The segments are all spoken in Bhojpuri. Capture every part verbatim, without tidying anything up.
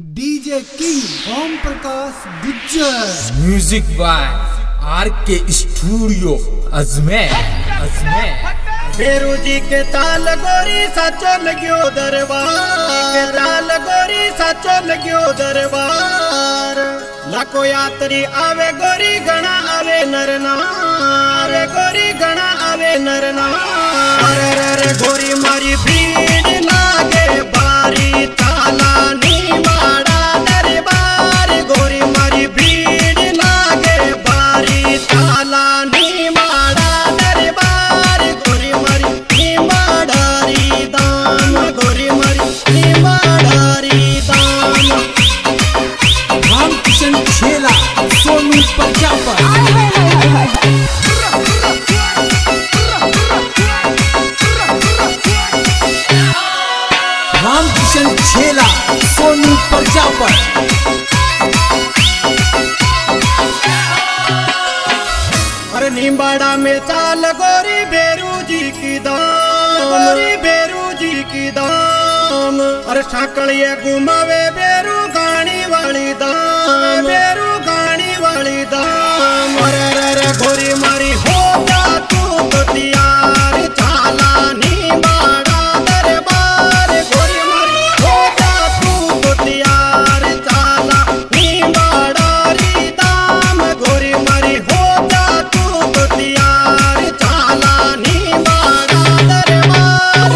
DJ king Om Prakash Gujjar. Music by R K studio Ajmer Ajmer. बेरू जी के ताल गोरी साचो लग्यो दरबार, ताल गोरी साचो लग्यो दरबार। लाखो यात्री आवे गोरी गणा आवे नर नार, गोरी गणा आवे नर नार। अरे गोरी मारी भीड़ लागे बारी ताला नी माड़ा दरबार। गोरी मारी भीड़ लागे बारी ताला नी माड़ा दरबार। गोरी मारी नी माड़ारी दाम, गोरी मारी नी माड़ारी दाम। रामकिशन छेला सोनू प्रजापत। रामकिशन छेला सोनू प्रजापत। अरे नींबाड़ा में चाल गोरी बेरू जी की दाम, गोरी बेरू जी की दाम। अरे साकड़िए घुमावे बेरू गाड़ी वाली दाम, बेरू गाड़ी वाली दाम। अरे अरे गोरी मारी हो जा तू तो तैयार चाला नींबाड़ा दरबार। गोरी मारी हो जा तू तो तैयार चाला नींबाड़ा री दाम। गोरी मारी हो जा तू तो तैयार चाला नींबाड़ा दरबार।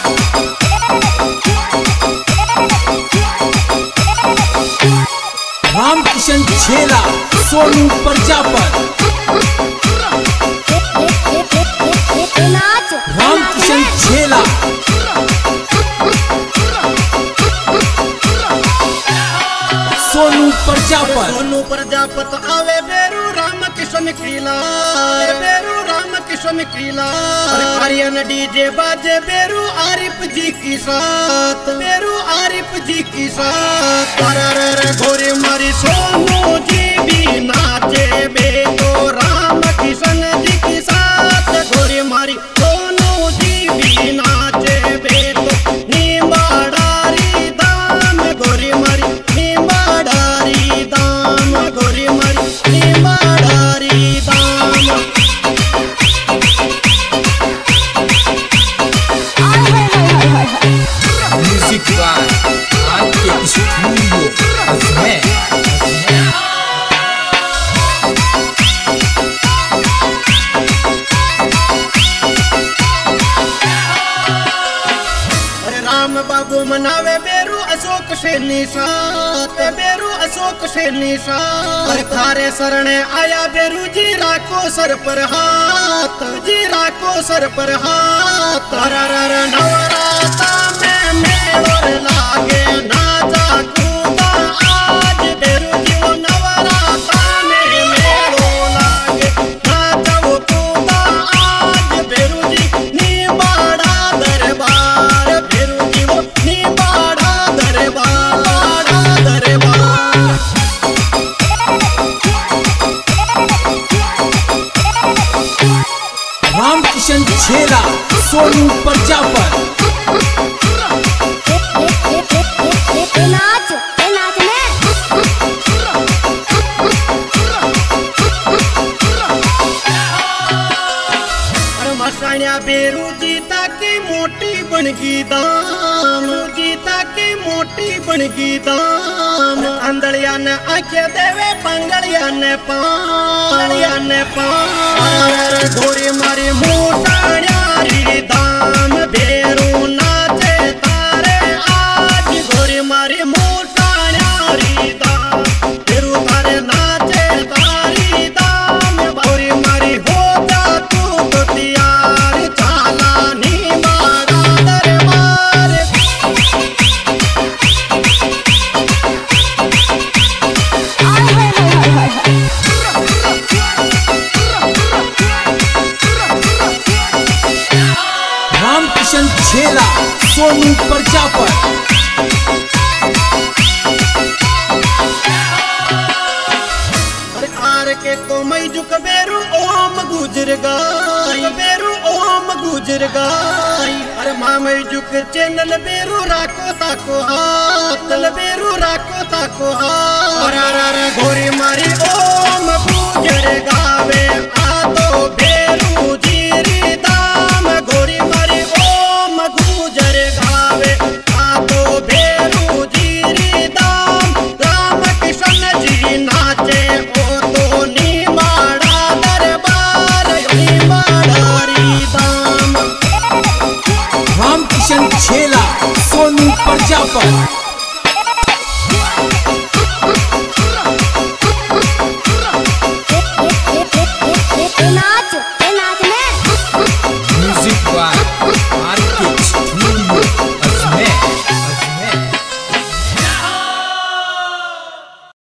रामकिशन छेला सोनू प्रजापत। रामकिशन छेला सोनू प्रजापत। सोनू प्रजापत आवे बेरू रामकिशन किला, बेरू रामकिशन किला। आर्यन डीजे बाजे बेरू आरिफ जी की साथ, बेरू आरिफ जी की साथ। अरे गोरी मारी सोनू जी भी नाचे बे तो रामकिशन जी की साथ। गोरी मारी सोनू जी भी नाचे बे तो नींबाड़ारी दाम। गोरी मारी नींबाड़ारी दाम, गोरी मारी नींबाड़ारी दाम। Music by R K studio Ajmer Ajmer. अरे राम बाबू मनावे बेरू अशोक से निशात, बेरू अशोक से निशात। अरे थारे शरणे आया बेरू जी राखो सर पर हाथ, जी राखो सर पर हाथ। अरे नवराता में मेवर लागे नाचा कूदा आज बेरू जी वो नवराता में मेरो लागे नाचा वो कूदा आज। बेरू जी नींबाड़ा दरबार, बेरू जी वो नींबाड़ा दरबार दरबार। रामकिशन छेला सोनू प्रजापत। अरे मसाण्या बेरू जीता की मोटी बनगी दाम, जीता की मोटी बनगी दाम। अंदलिया ने आखे देवे पंगड़िया ने पांगड़िया ने पांग। गोरी मारी मोटाण्या री दाम बेरू नाचे तारे आज। गोरी मारी मोटाण्या री दाम बेरू तारे नाचे तारी दाम। गोरी मारी हो जा तू तो तैयार चाला नींबाड़ा दरबार। रामकिशन छेला सोनू प्रजापत। अरे आर के तो मई जुक बेरू ओम गुजर गाई, बेरू ओम गुजर गाई। अरे मामई जुक चैनल बेरू राको ताको हाथ बेरू राको ताको हाथ गोरी मारी ओ